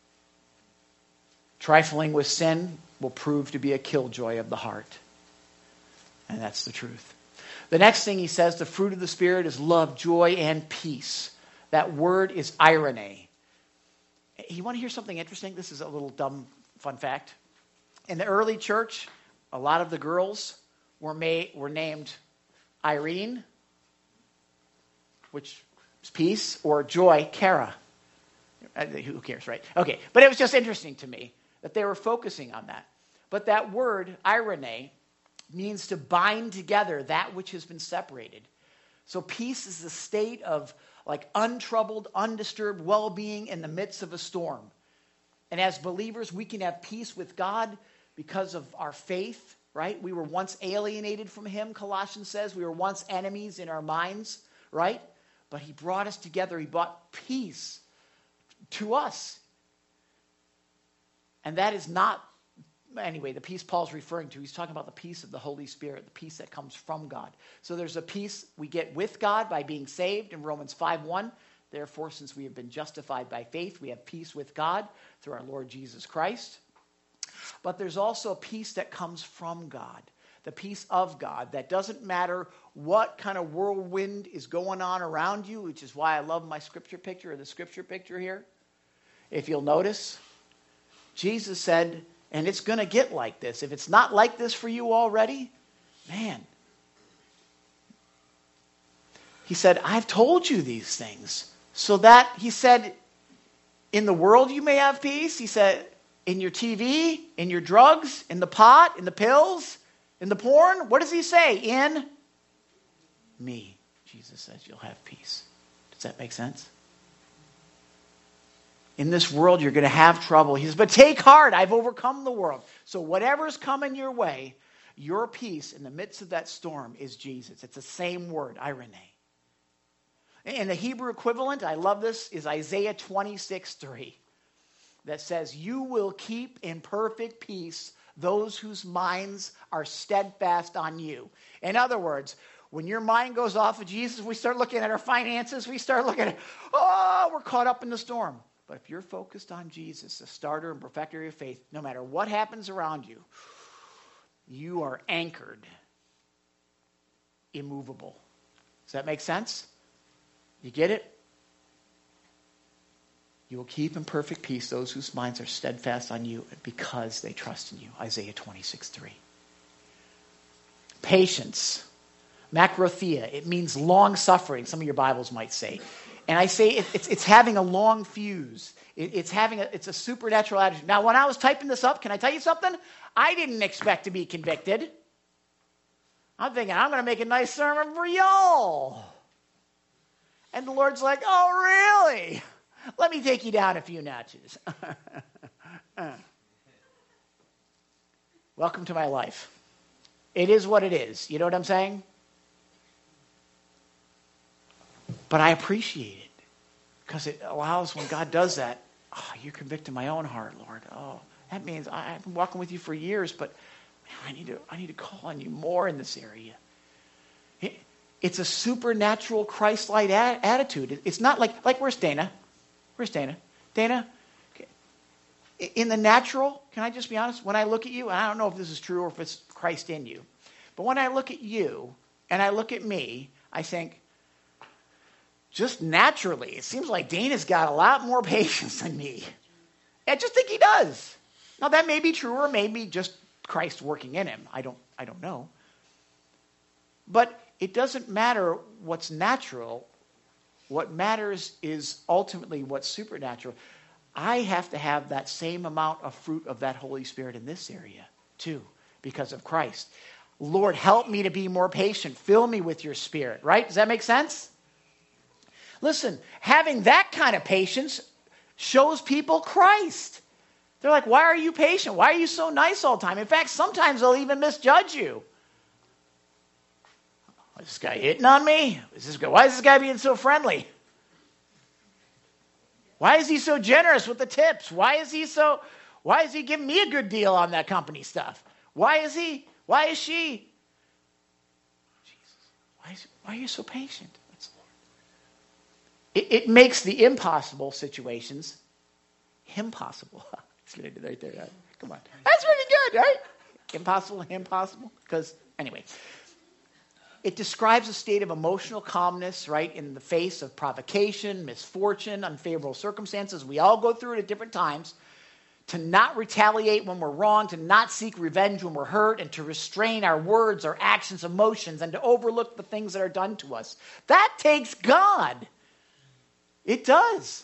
S1: Trifling with sin will prove to be a killjoy of the heart. And that's the truth. The next thing he says, the fruit of the Spirit is love, joy, and peace. That word is irene. You want to hear something interesting? This is a little dumb fun fact. In the early church, a lot of the girls were made were named Irene, which is peace, or joy, Kara. Who cares, right? Okay, but it was just interesting to me that they were focusing on that. But that word, irene, means to bind together that which has been separated. So peace is the state of like untroubled, undisturbed well-being in the midst of a storm. And as believers, we can have peace with God because of our faith, right? We were once alienated from him, Colossians says. We were once enemies in our minds, right? But he brought us together. He brought peace to us. And that is not, anyway, the peace Paul's referring to. He's talking about the peace of the Holy Spirit, the peace that comes from God. So there's a peace we get with God by being saved in Romans five one. Therefore, since we have been justified by faith, we have peace with God through our Lord Jesus Christ. But there's also a peace that comes from God, the peace of God, that doesn't matter what kind of whirlwind is going on around you, which is why I love my scripture picture, or the scripture picture here. If you'll notice, Jesus said, and it's going to get like this. If it's not like this for you already, man. He said, I've told you these things. So that, he said, in the world you may have peace. He said, in your T V, in your drugs, in the pot, in the pills, in the porn. What does he say? In me, Jesus says, you'll have peace. Does that make sense? In this world, you're going to have trouble. He says, but take heart, I've overcome the world. So whatever's coming your way, your peace in the midst of that storm is Jesus. It's the same word, irene. And the Hebrew equivalent, I love this, is Isaiah twenty-six three. That says, you will keep in perfect peace those whose minds are steadfast on you. In other words, when your mind goes off of Jesus, we start looking at our finances, we start looking at, oh, we're caught up in the storm. But if you're focused on Jesus, the starter and perfecter of your faith, no matter what happens around you, you are anchored, immovable. Does that make sense? You get it? You will keep in perfect peace those whose minds are steadfast on you because they trust in you. Isaiah twenty-six three. Patience. Macrothea. It means long suffering. Some of your Bibles might say. And I say it, it's, it's having a long fuse. It, it's having a, it's a supernatural attitude. Now, when I was typing this up, can I tell you something? I didn't expect to be convicted. I'm thinking, I'm going to make a nice sermon for y'all. And the Lord's like, oh, really? Let me take you down a few notches. Welcome to my life. It is what it is. You know what I'm saying? But I appreciate it because it allows, when God does that, oh, you're convicting my own heart, Lord. Oh, that means I, I've been walking with you for years, but man, I need to I need to call on you more in this area. It, it's a supernatural Christ-like a- attitude. It's not like, like where's Dana? Where's Dana? Dana, in the natural, can I just be honest? When I look at you, and I don't know if this is true or if it's Christ in you, but when I look at you and I look at me, I think, just naturally, it seems like Dana's got a lot more patience than me. I just think he does. Now, that may be true or maybe just Christ working in him. I don't, I don't know. But it doesn't matter what's natural. What matters is ultimately what's supernatural. I have to have that same amount of fruit of that Holy Spirit in this area, too, because of Christ. Lord, help me to be more patient. Fill me with your Spirit, right? Does that make sense? Listen, having that kind of patience shows people Christ. They're like, why are you patient? Why are you so nice all the time? In fact, sometimes they'll even misjudge you. Is this guy hitting on me? Is this guy, why is this guy being so friendly? Why is he so generous with the tips? Why is he so, why is he giving me a good deal on that company stuff? Why is he, why is she? Jesus, why, is, why are you so patient? That's the Lord. It, it makes the impossible situations impossible. That's what I did right there. Right? Come on. That's really good, right? Impossible, impossible. Because, anyway. It describes a state of emotional calmness, right, in the face of provocation, misfortune, unfavorable circumstances. We all go through it at different times. To not retaliate when we're wrong, to not seek revenge when we're hurt, and to restrain our words, our actions, emotions, and to overlook the things that are done to us. That takes God. It does.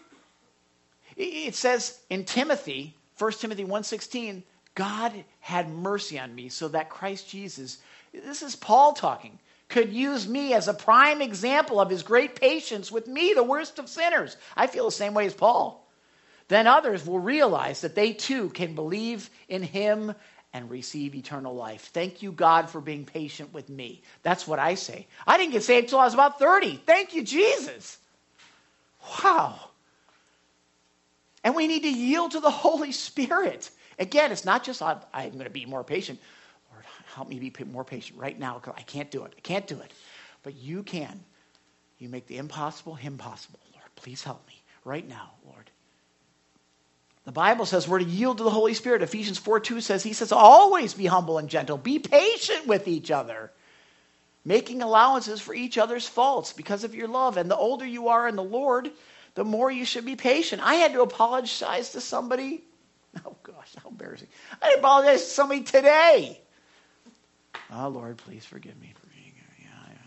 S1: It says in Timothy, First Timothy one sixteen, God had mercy on me so that Christ Jesus, this is Paul talking, could use me as a prime example of his great patience with me, the worst of sinners. I feel the same way as Paul. Then others will realize that they too can believe in him and receive eternal life. Thank you, God, for being patient with me. That's what I say. I didn't get saved until I was about thirty. Thank you, Jesus. Wow. And we need to yield to the Holy Spirit. Again, it's not just, I'm, I'm going to be more patient. Lord, help me be more patient right now, because I can't do it. I can't do it. But you can. You make the impossible impossible. Lord, please help me right now, Lord. The Bible says we're to yield to the Holy Spirit. Ephesians four two says, he says, always be humble and gentle. Be patient with each other, making allowances for each other's faults because of your love. And the older you are in the Lord, the more you should be patient. I had to apologize to somebody. Oh, gosh, how embarrassing. I had to apologize to somebody today. Oh, Lord, please forgive me. For being, yeah,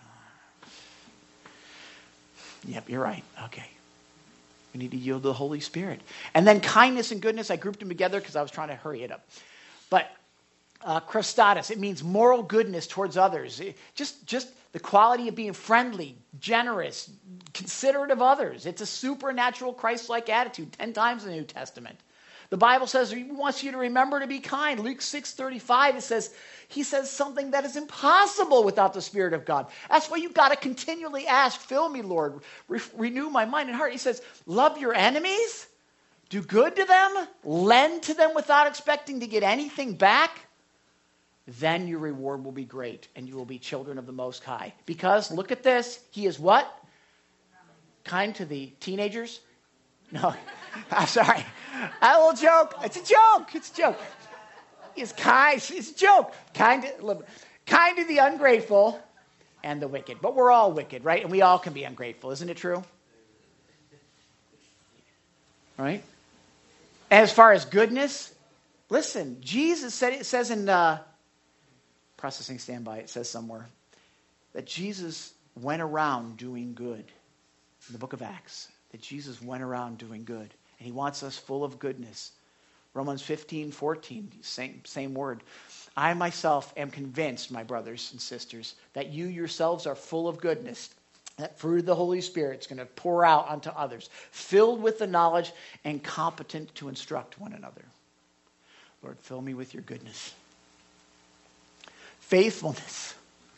S1: yeah. Yep, you're right. Okay. We need to yield to the Holy Spirit. And then kindness and goodness, I grouped them together because I was trying to hurry it up. But uh, Christatus, it means moral goodness towards others. It, just, just the quality of being friendly, generous, considerate of others. It's a supernatural Christ-like attitude, ten times in the New Testament. The Bible says he wants you to remember to be kind. Luke six thirty-five, it says, he says something that is impossible without the Spirit of God. That's why you've got to continually ask, fill me, Lord, Re- renew my mind and heart. He says, love your enemies, do good to them, lend to them without expecting to get anything back. Then your reward will be great, and you will be children of the Most High. Because, look at this, he is what? Kind to the teenagers? No, I'm sorry. A little joke. It's a joke. It's a joke. He's kind. It's a joke. Kind to, kind to the ungrateful and the wicked. But we're all wicked, right? And we all can be ungrateful. Isn't it true? Right? As far as goodness, listen, Jesus said, it says in uh, Processing Standby, it says somewhere, that Jesus went around doing good. In the book of Acts, that Jesus went around doing good. And he wants us full of goodness. Romans fifteen fourteen, same, same word. I myself am convinced, my brothers and sisters, that you yourselves are full of goodness. That fruit of the Holy Spirit is going to pour out onto others, filled with the knowledge and competent to instruct one another. Lord, fill me with your goodness. Faithfulness.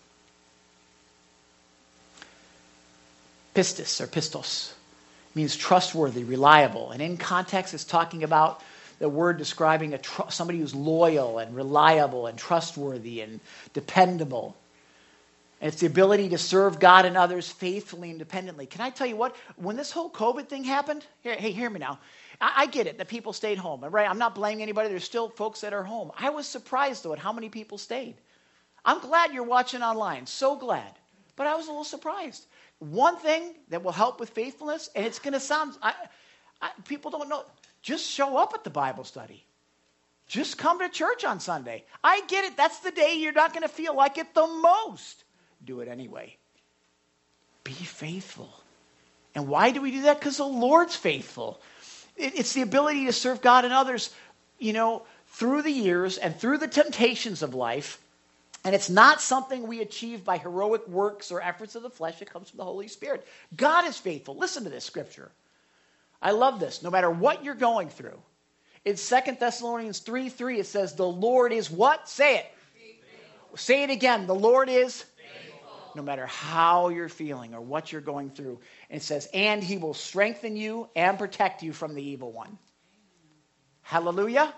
S1: Pistis or pistos means trustworthy, reliable. And in context, it's talking about the word describing a tr- somebody who's loyal and reliable and trustworthy and dependable. And it's the ability to serve God and others faithfully and dependently. Can I tell you what? When this whole COVID thing happened, here, hey, hear me now. I, I get it that people stayed home. Right? I'm not blaming anybody. There's still folks that are home. I was surprised, though, at how many people stayed. I'm glad you're watching online. So glad. But I was a little surprised. One thing that will help with faithfulness, and it's going to sound, I, I, people don't know, just show up at the Bible study. Just come to church on Sunday. I get it. That's the day you're not going to feel like it the most. Do it anyway. Be faithful. And why do we do that? Because the Lord's faithful. It, it's the ability to serve God and others, you know, through the years and through the temptations of life. And it's not something we achieve by heroic works or efforts of the flesh. It comes from the Holy Spirit. God is faithful. Listen to this scripture. I love this. No matter what you're going through. In Second Thessalonians three three, it says, the Lord is what? Say it. Faithful. Say it again. The Lord is faithful. no matter how you're feeling or what you're going through. And it says, and he will strengthen you and protect you from the evil one. Hallelujah.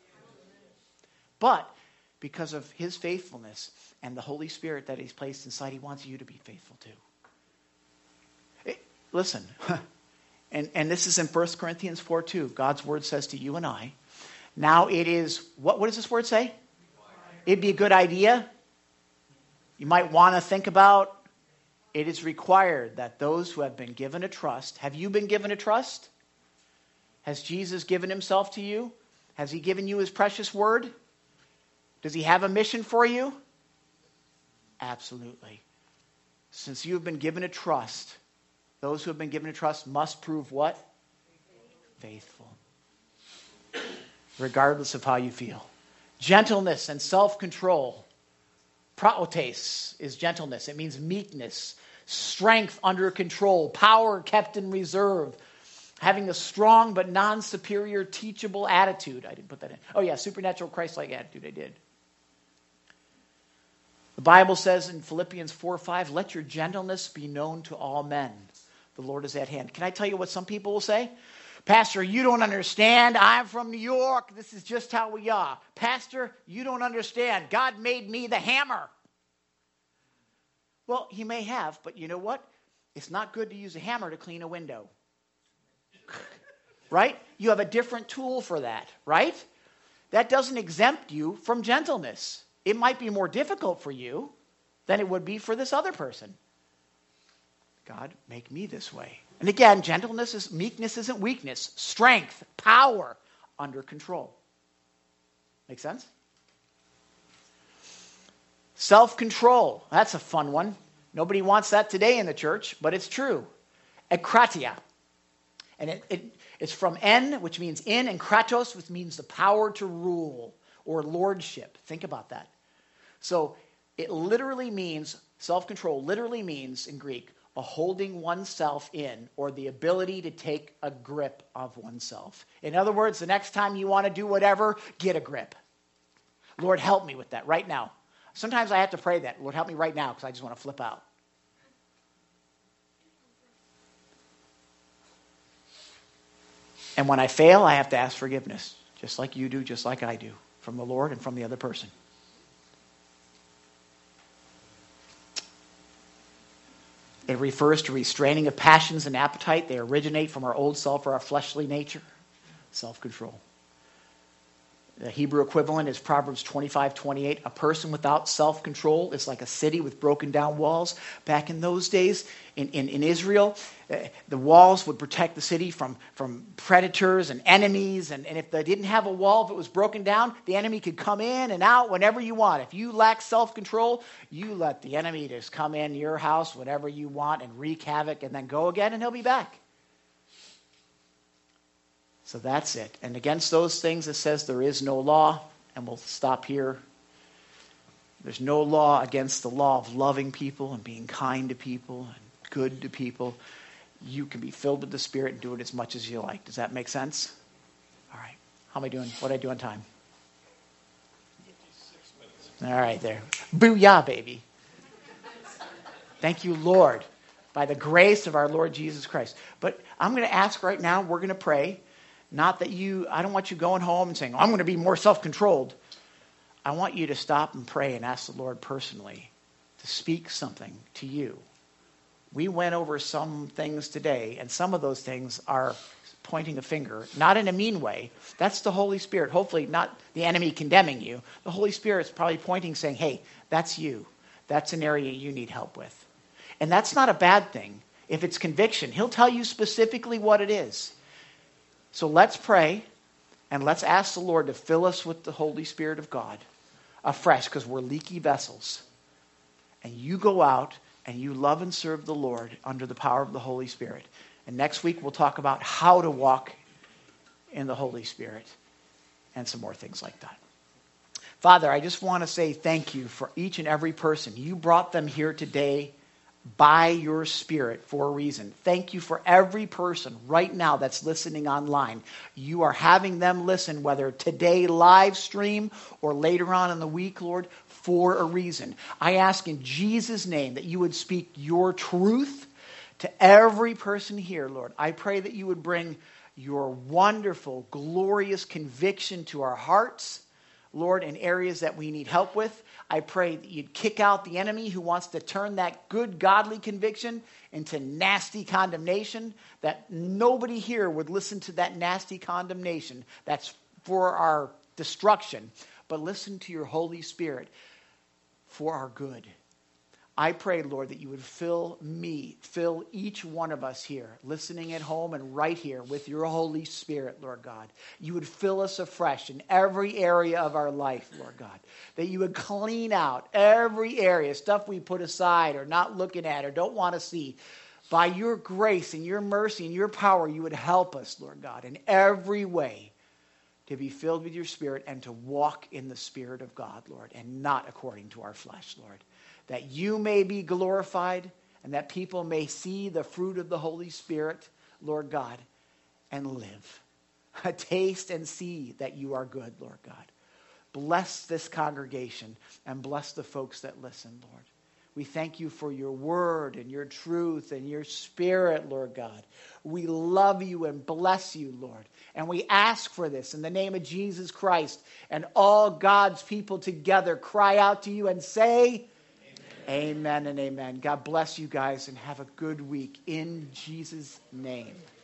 S1: But because of his faithfulness and the Holy Spirit that he's placed inside, he wants you to be faithful too. It, listen, and, and this is in First Corinthians four two. God's word says to you and I, now it is, what, what does this word say? It'd be a good idea. You might want to think about, it is required that those who have been given a trust, have you been given a trust? Has Jesus given himself to you? Has he given you his precious word? Does he have a mission for you? Absolutely. Since you have been given a trust, those who have been given a trust must prove what? Faithful. Regardless of how you feel. Gentleness and self-control. Praotes is gentleness. It means meekness, strength under control, power kept in reserve, having a strong but non-superior teachable attitude. I didn't put that in. Oh yeah, supernatural Christ-like attitude. I did. The Bible says in Philippians four five, let your gentleness be known to all men. The Lord is at hand. Can I tell you what some people will say? Pastor, you don't understand. I'm from New York. This is just how we are. Pastor, you don't understand. God made me the hammer. Well, he may have, but you know what? It's not good to use a hammer to clean a window. Right? You have a different tool for that, right? That doesn't exempt you from gentleness. It might be more difficult for you than it would be for this other person. God, make me this way. And again, gentleness is meekness isn't weakness. Strength, power, under control. Make sense? Self-control. That's a fun one. Nobody wants that today in the church, but it's true. Ekratia. And it, it, it's from en, which means in, and kratos, which means the power to rule or lordship. Think about that. So it literally means, self-control literally means in Greek, a holding oneself in, or the ability to take a grip of oneself. In other words, the next time you want to do whatever, get a grip. Lord, help me with that right now. Sometimes I have to pray that. Lord, help me right now because I just want to flip out. And when I fail, I have to ask forgiveness, just like you do, just like I do, from the Lord and from the other person. It refers to restraining of passions and appetite. They originate from our old self or our fleshly nature. Self-control. The Hebrew equivalent is Proverbs twenty-five twenty-eight. A person without self-control is like a city with broken down walls. Back in those days, in, in, in Israel, uh, the walls would protect the city from, from predators and enemies. And, and if they didn't have a wall, if it was broken down, the enemy could come in and out whenever you want. If you lack self-control, you let the enemy just come in your house whenever you want and wreak havoc and then go again and he'll be back. So that's it. And against those things it says there is no law. And we'll stop here. There's no law against the law of loving people and being kind to people and good to people. You can be filled with the Spirit and do it as much as you like. Does that make sense? All right. How am I doing? What did I do on time? fifty-six minutes. All right, there. Booyah, baby. Thank you, Lord, by the grace of our Lord Jesus Christ. But I'm going to ask right now, we're going to pray. Not that you, I don't want you going home and saying, oh, I'm going to be more self-controlled. I want you to stop and pray and ask the Lord personally to speak something to you. We went over some things today, and some of those things are pointing a finger, not in a mean way. That's the Holy Spirit. Hopefully not the enemy condemning you. The Holy Spirit's probably pointing, saying, hey, that's you. That's an area you need help with. And that's not a bad thing. If it's conviction, he'll tell you specifically what it is. So let's pray, and let's ask the Lord to fill us with the Holy Spirit of God afresh, because we're leaky vessels. And you go out and you love and serve the Lord under the power of the Holy Spirit. And next week we'll talk about how to walk in the Holy Spirit and some more things like that. Father, I just want to say thank you for each and every person. You brought them here today by your Spirit for a reason. Thank you for every person right now that's listening online. You are having them listen, whether today live stream or later on in the week, Lord, for a reason. I ask in Jesus' name that you would speak your truth to every person here, Lord. I pray that you would bring your wonderful, glorious conviction to our hearts, Lord, in areas that we need help with. I pray that you'd kick out the enemy who wants to turn that good, godly conviction into nasty condemnation, that nobody here would listen to that nasty condemnation that's for our destruction, but listen to your Holy Spirit for our good. I pray, Lord, that you would fill me, fill each one of us here, listening at home and right here with your Holy Spirit, Lord God. You would fill us afresh in every area of our life, Lord God. That you would clean out every area, stuff we put aside or not looking at or don't want to see. By your grace and your mercy and your power, you would help us, Lord God, in every way to be filled with your Spirit and to walk in the Spirit of God, Lord, and not according to our flesh, Lord. That you may be glorified and that people may see the fruit of the Holy Spirit, Lord God, and live. Taste and see that you are good, Lord God. Bless this congregation and bless the folks that listen, Lord. We thank you for your word and your truth and your Spirit, Lord God. We love you and bless you, Lord. And we ask for this in the name of Jesus Christ. And all God's people together cry out to you and say, amen and amen. God bless you guys and have a good week in Jesus' name.